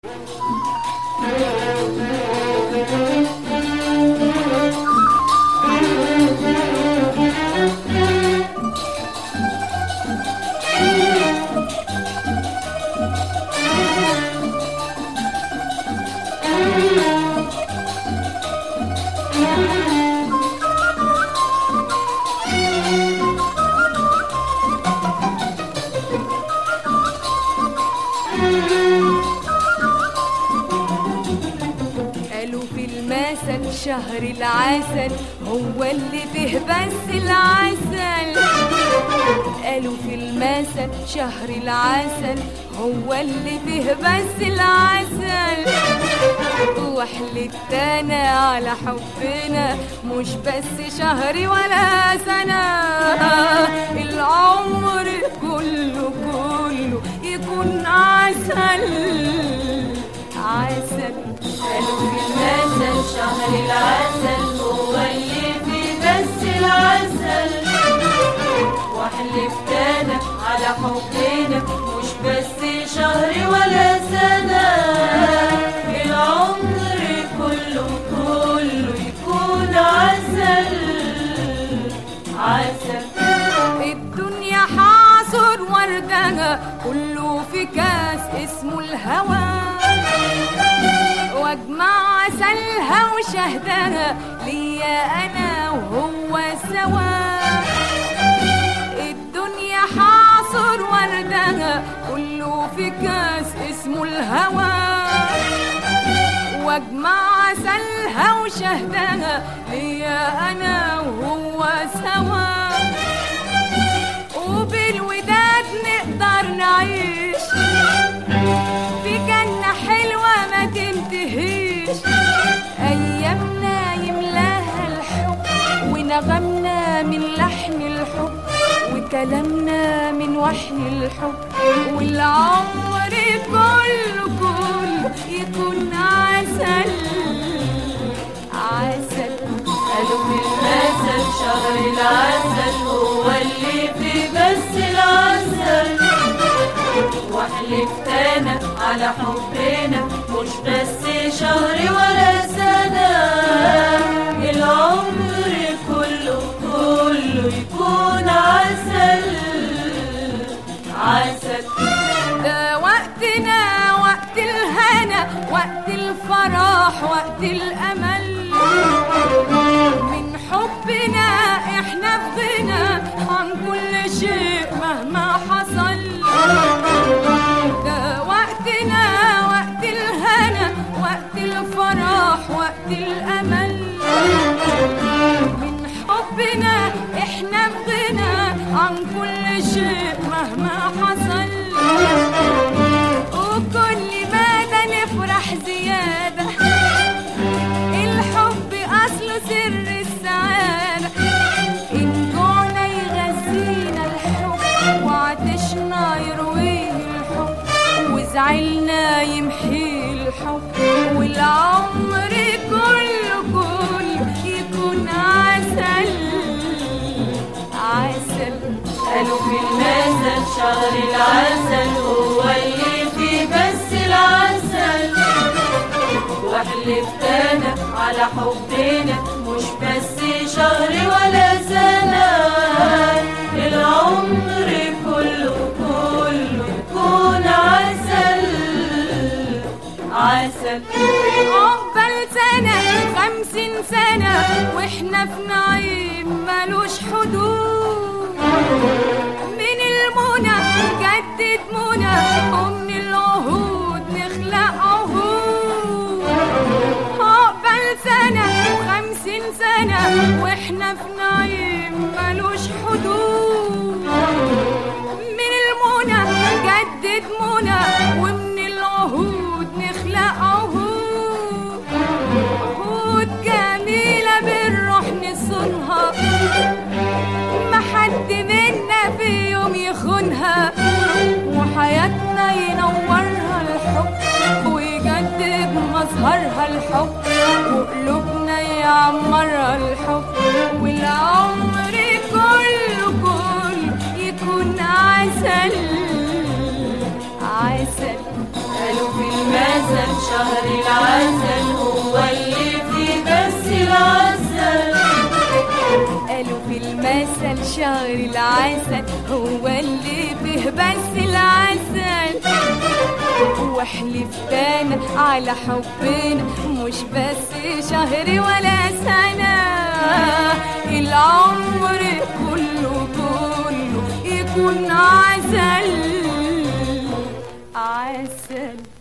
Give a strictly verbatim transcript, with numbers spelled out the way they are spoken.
قالوا في المثل شهر العسل هو اللي فيه بس العسل. قالوا في المثل شهر العسل هو اللي فيه بس العسل. وحلتنا على حبنا مش بس شهر ولا سنة، العمر كله كله يكون عسل عسل. قالوا في المثل شهر العسل هو اللي فيه بس العسل. وحلفتنا على حبنا مش بس شهر ولا سنة، العمر كله كله يكون عسل عسل. الدنيا حاصر وردها كله في كاس اسمه الهوى، واجمع عسلها وشهدها ليا انا وهو سوا. الدنيا حاصر وردها كله في كاس اسمه الهوى، واجمع عسلها وشهدها ليا انا وهو سوا. وبالوداد نقدر نعيش في جنة حلوة ما تنتهيش. أيامنا يملاها الحب ونغمنا من لحن الحب وكلامنا من وحي الحب، والعمر كله كله يكون عسل عسل. قالوا في المثل شهر العسل هو اللي فيه بس العسل. وحلفتنا على حبنا مش بس شهر ولا سنة، العمر كله كله يكون عسل عسل. ده وقتنا وقت الهنا وقت الفرح وقت الأمل، من حبنا احنا في غنى عن كل شيء مهما حصل. ده وقتنا وقت الهنا وقت الفرح وقت الأمل، من حبنا احنا في غنى عن كل شيء مهما حصل. وكل مدى نفرح زيادة، الحب أصله سر السعادة. إن جوعنا يغذينا الحب وعطشنا يرويه الحب، وزعلنا يمحي الحب، والعمر كله كله يكون عسل عسل. قالوا في المثل شهر العسل هو اللي فيه بس العسل. وحلفتنا على حبنا مش بس شهر ولا سنة، العمر كله كله يكون عسل عسل. عقبال سنة خمسين سنة واحنا في نعيم ملوش حدود، من المنى جدد منى ومن العهود نخلق عهود. عقبال سنة خمسين سنة واحنا في نعيم ملوش حدود، من المنى جدد منى ومن العهود نخلق عهود. عهود جميلة بالروح نصونها، ما حد منا في يوم يخونها، وحياتنا ينورها الحب ويجدد مظهرها الحب، وقلوبنا يعمرها الحب، والعمر كله كله يكون عسل عسل. قالوا في المثل العسل شهر العسل هو اللي فيه بس العسل. قالوا في المثل شهر العسل هو اللي فيه بس العسل، واحلفت انا على حبنا مش بس شهر ولا سنة، العمر كله كله يكون عسل عسل.